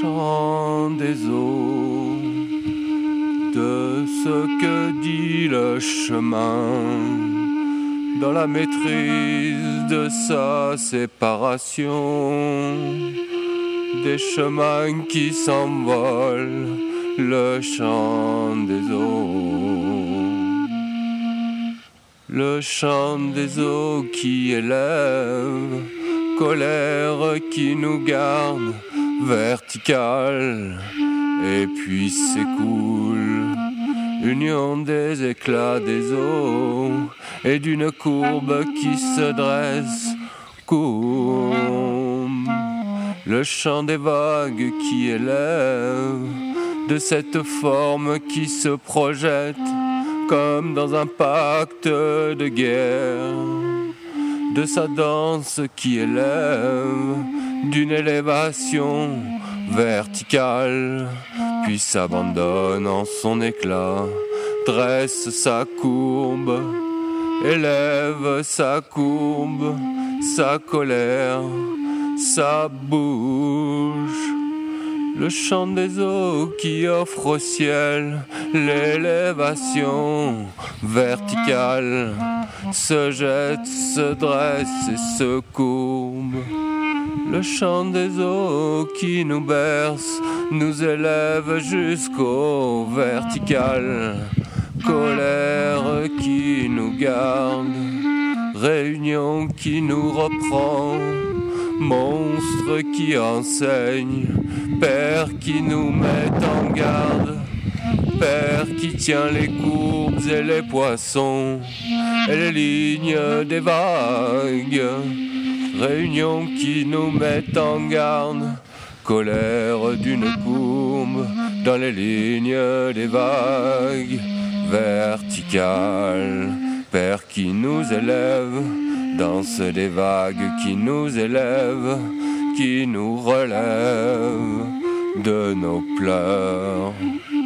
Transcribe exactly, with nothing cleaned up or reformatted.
chant des eaux, de ce que dit le chemin, dans la maîtrise de sa séparation, des chemins qui s'envolent, le chant des eaux, le chant des eaux qui élève, colère qui nous garde verticale, et puis s'écoule, union des éclats des eaux, et d'une courbe qui se dresse, courbe, le chant des vagues qui élève, de cette forme qui se projette, comme dans un pacte de guerre, de sa danse qui élève, d'une élévation verticale, puis s'abandonne en son éclat, dresse sa courbe, élève sa courbe, sa colère, sa bouche. Le chant des eaux qui offre au ciel l'élévation verticale, se jette, se dresse et se courbe. Le chant des eaux qui nous berce, nous élève jusqu'au vertical. Colère qui nous garde, réunion qui nous reprend, monstre qui enseigne, Père qui nous met en garde, Père qui tient les courbes et les poissons et les lignes des vagues, réunion qui nous met en garde, colère d'une courbe dans les lignes des vagues, verticale, Père qui nous élève, danse des vagues qui nous élèvent, qui nous relève de nos pleurs.